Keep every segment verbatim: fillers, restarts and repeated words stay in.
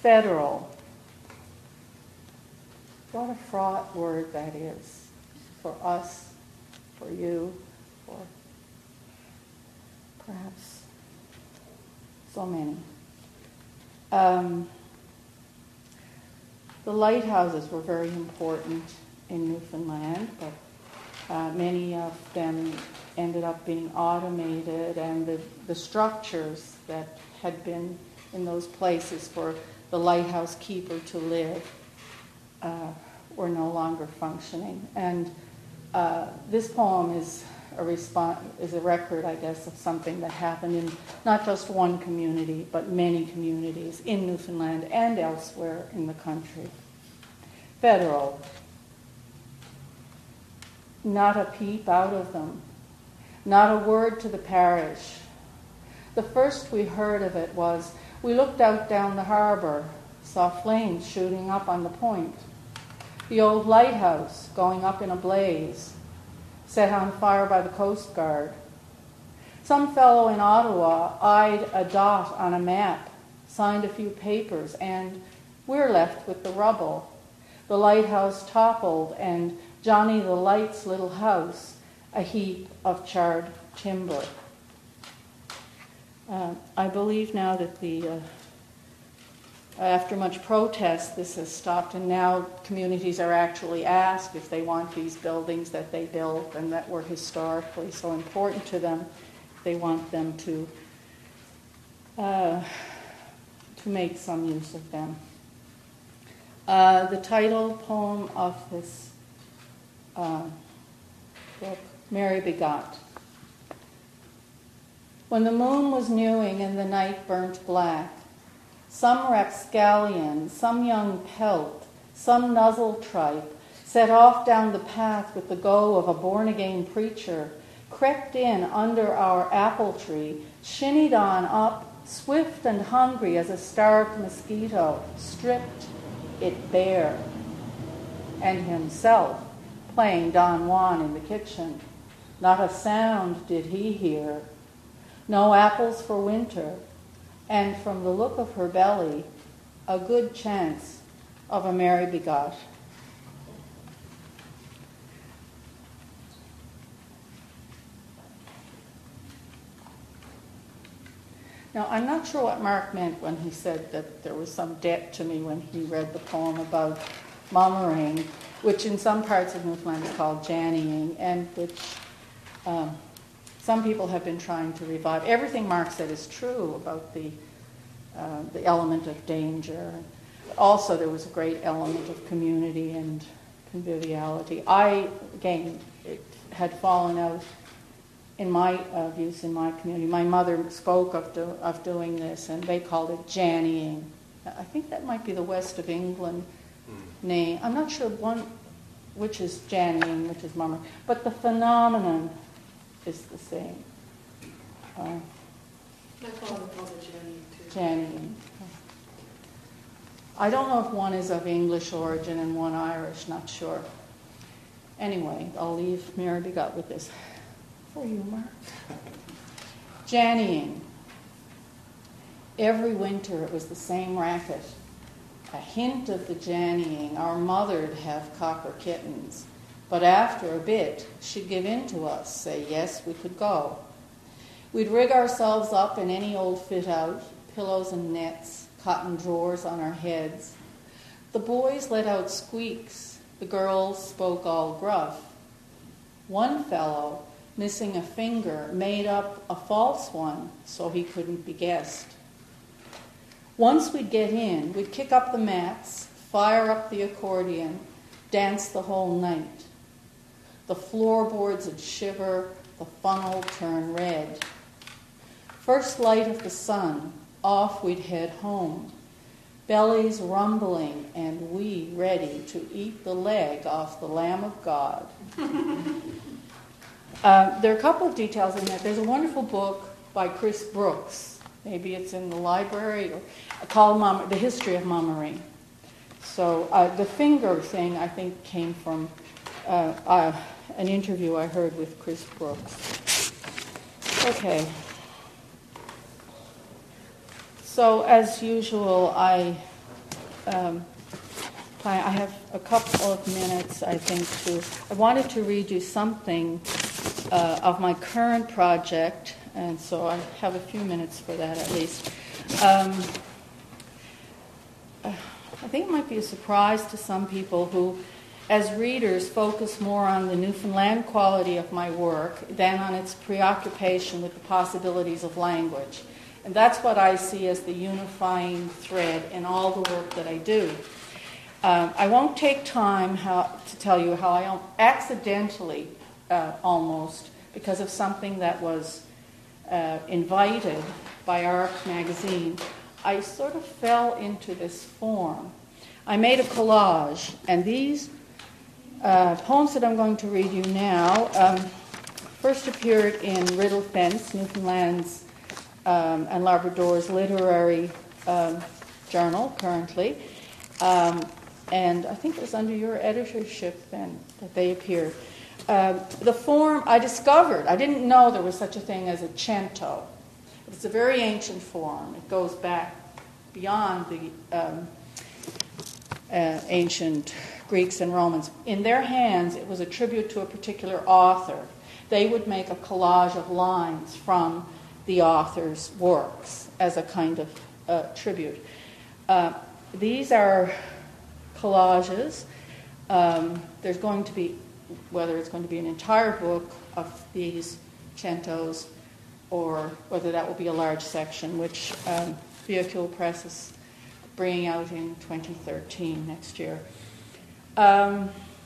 Federal. What a fraught word that is for us, for you, for perhaps so many. Um, the lighthouses were very important in Newfoundland, but uh, many of them ended up being automated, and the, the structures that had been in those places for the lighthouse keeper to live uh, were no longer functioning. And uh, this poem is a response, is a record, I guess, of something that happened in not just one community, but many communities in Newfoundland and elsewhere in the country. Federal. Not a peep out of them. Not a word to the parish. The first we heard of it was, we looked out down the harbour, saw flames shooting up on the point. The old lighthouse going up in a blaze, set on fire by the Coast Guard. Some fellow in Ottawa eyed a dot on a map, signed a few papers, and we're left with the rubble. The lighthouse toppled, and Johnny the Light's little house, a heap of charred timber. Uh, I believe now that the, uh, after much protest, this has stopped, and now communities are actually asked if they want these buildings that they built and that were historically so important to them, they want them to uh, to make some use of them. Uh, the title poem of this uh, book, Mary Begot. When the moon was newing and the night burnt black, some rapscallion, some young pelt, some nuzzle tripe, set off down the path with the go of a born-again preacher, crept in under our apple tree, shinnied on up, swift and hungry as a starved mosquito, stripped it bare, and himself playing Don Juan in the kitchen. Not a sound did he hear. No apples for winter, and from the look of her belly, a good chance of a Mary Begot. Now, I'm not sure what Mark meant when he said that there was some debt to me when he read the poem about Mommering, which in some parts of Newfoundland is called Jannying, and which um, some people have been trying to revive. Everything Mark said is true about the uh, the element of danger. Also, there was a great element of community and conviviality. I, again, it had fallen out in my uh, views in my community. My mother spoke of, do, of doing this, and they called it Jannying. I think that might be the West of England name. I'm not sure one which is Jannying, which is Mommering, but the phenomenon is the same. Uh, My father called it Jannying too. Jannying. I don't know if one is of English origin and one Irish, not sure. Anyway, I'll leave Mary Begot with this. For you, Mark. Jannying. Every winter it was the same racket. A hint of the jannying. Our mother'd have cocker kittens. But after a bit, she'd give in to us, say yes, we could go. We'd rig ourselves up in any old fit-out, pillows and nets, cotton drawers on our heads. The boys let out squeaks. The girls spoke all gruff. One fellow, missing a finger, made up a false one so he couldn't be guessed. Once we'd get in, we'd kick up the mats, fire up the accordion, dance the whole night. The floorboards would shiver, the funnel turn red. First light of the sun, off we'd head home, bellies rumbling and we ready to eat the leg off the Lamb of God. Uh, there are a couple of details in that. There's a wonderful book by Chris Brooks, maybe it's in the library, or called Mom, The History of Mommering. So uh, the finger thing, I think, came from uh, uh, an interview I heard with Chris Brooks. Okay. So as usual, I um, I have a couple of minutes, I think, to. I wanted to read you something uh, of my current project, and so I have a few minutes for that at least. Um, I think it might be a surprise to some people who, as readers, focus more on the Newfoundland quality of my work than on its preoccupation with the possibilities of language. And that's what I see as the unifying thread in all the work that I do. Um, I won't take time how, to tell you how I accidentally, uh, almost, because of something that was uh, invited by Arc magazine, I sort of fell into this form. I made a collage, and these uh, poems that I'm going to read you now um, first appeared in Riddle Fence, Newfoundland's um, and Labrador's literary um, journal currently. Um, And I think it was under your editorship then that they appeared. Uh, the form I discovered, I didn't know there was such a thing as a cento. It's a very ancient form. It goes back beyond the um, uh, ancient Greeks and Romans. In their hands, it was a tribute to a particular author. They would make a collage of lines from the author's works as a kind of uh, tribute. Uh, these are collages. Um, there's going to be, whether it's going to be an entire book of these centos or whether that will be a large section, which um, Vehicle Press is bringing out in twenty thirteen, next year. Um,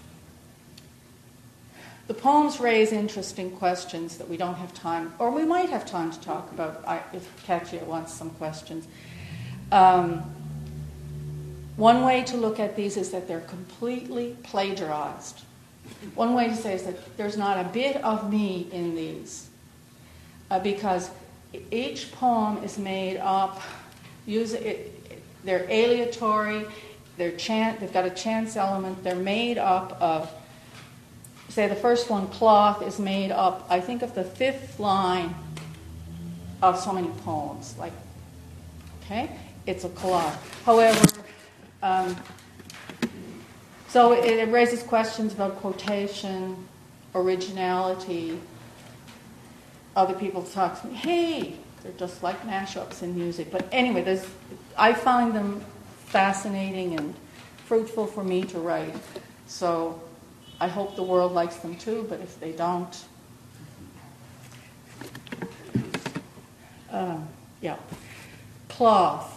the poems raise interesting questions that we don't have time, or we might have time to talk about I, if Katya wants some questions. Um, One way to look at these is that they're completely plagiarized. One way to say is that there's not a bit of me in these, uh, because each poem is made up. Use it, they're aleatory. They're chant. They've got a chance element. They're made up of. Say the first one, cloth, is made up, I think, of the fifth line of so many poems. Like, okay, it's a collage. However. Um, so it, it raises questions about quotation, originality. Other people talk to me, hey, they're just like mashups in music. But anyway, there's, I find them fascinating and fruitful for me to write. So I hope the world likes them too, but if they don't, uh, yeah. Cloth.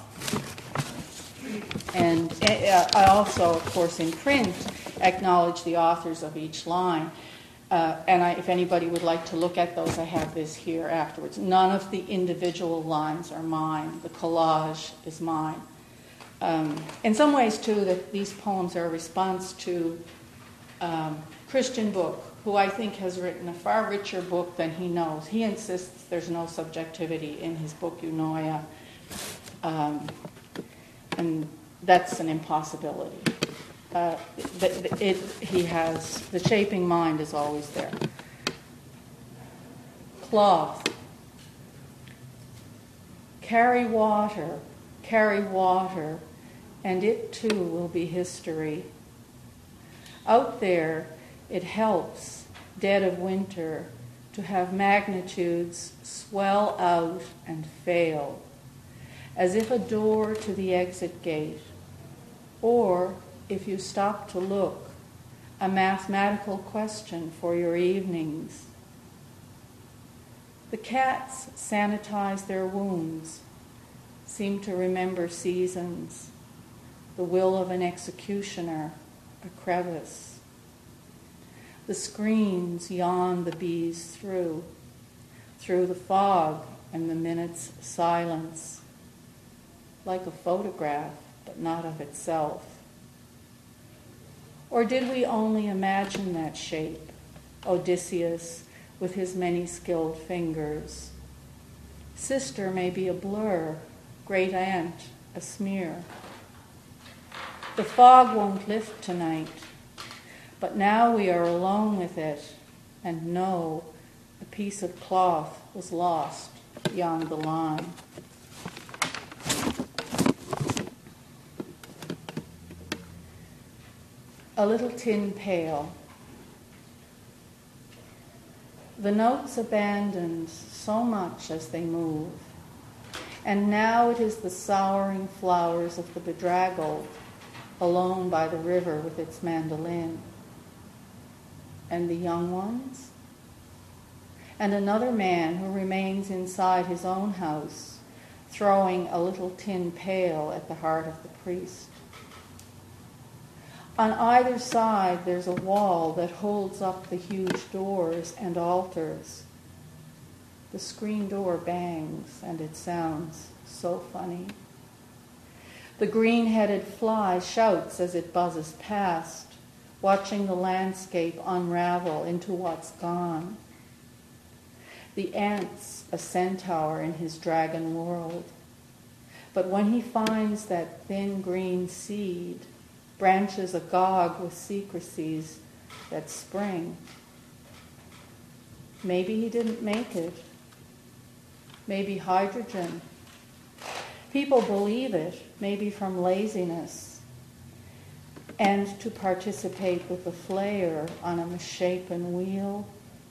And uh, I also, of course, in print, acknowledge the authors of each line. Uh, and I, if anybody would like to look at those, I have this here afterwards. None of the individual lines are mine. The collage is mine. Um, in some ways, too, that these poems are a response to um, Christian Book, who I think has written a far richer book than he knows. He insists there's no subjectivity in his book, Eunoia. Um, and that's an impossibility. Uh, it, it, he has, the shaping mind is always there. Cloth. Carry water, carry water, and it too will be history. Out there, it helps, dead of winter, to have magnitudes swell out and fail, as if a door to the exit gate, or, if you stop to look, a mathematical question for your evenings. The cats sanitize their wounds, seem to remember seasons, the will of an executioner, a crevice. The screens yawn the bees through, through the fog and the minute's silence, like a photograph, but not of itself. Or did we only imagine that shape, Odysseus with his many skilled fingers? Sister may be a blur, great aunt a smear. The fog won't lift tonight, but now we are alone with it and know a piece of cloth was lost beyond the line. a little tin pail. The notes abandoned so much as they move, and now it is the souring flowers of the bedraggled, alone by the river with its mandolin. And the young ones? And another man who remains inside his own house, throwing a little tin pail at the heart of the priest. On either side, there's a wall that holds up the huge doors and altars. The screen door bangs, and it sounds so funny. The green-headed fly shouts as it buzzes past, watching the landscape unravel into what's gone. The ant's a centaur in his dragon world. But when he finds that thin green seed, branches agog with secrecies that spring. Maybe he didn't make it. Maybe hydrogen. People believe it, maybe from laziness, and to participate with the flayer on a misshapen wheel,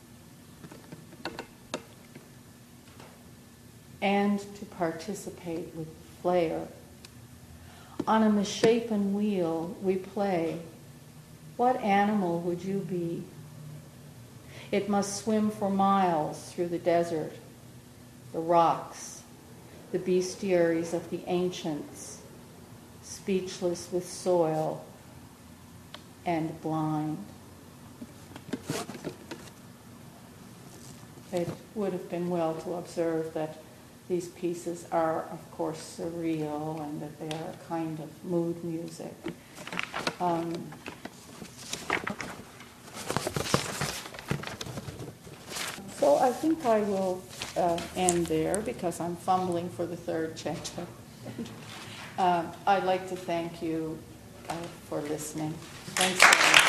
and to participate with the flayer. On a misshapen wheel, we play. What animal would you be? It must swim for miles through the desert, the rocks, the bestiaries of the ancients, speechless with soil and blind. It would have been well to observe that these pieces are, of course, surreal and that they are a kind of mood music. Um, so I think I will uh, end there because I'm fumbling for the third chapter. uh, I'd like to thank you uh, for listening. Thanks.